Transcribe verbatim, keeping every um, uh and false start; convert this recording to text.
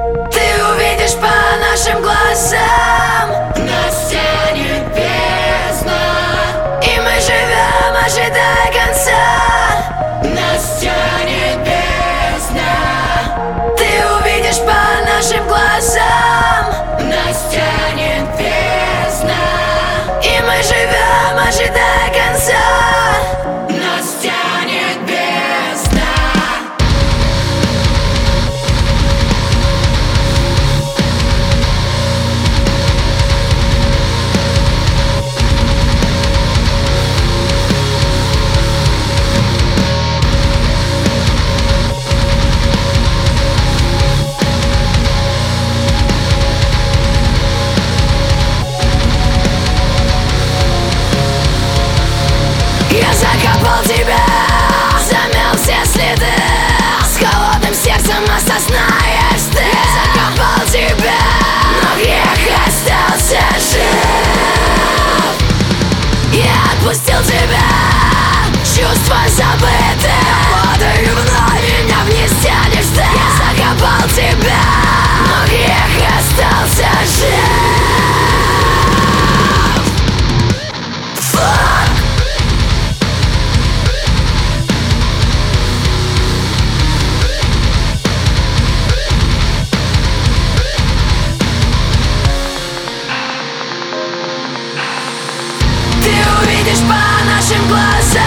Ты увидишь по нашим глазам, нас тянет бездна, и мы живем, ожидая конца. Нас тянет бездна. Ты увидишь по нашим глазам, нас тянет бездна, и мы живем, ожидая конца. Нас тянет бездна. Я закопал тебя, замел все следы, с холодным сердцем осознаешь ты. Я закопал тебя, но грех остался жив. Я отпустил тебя, чувства забыты, падаю вновь, меня вниз тянешь ты. Я закопал тебя, но грех остался жив. Ты увидишь по нашим глазам,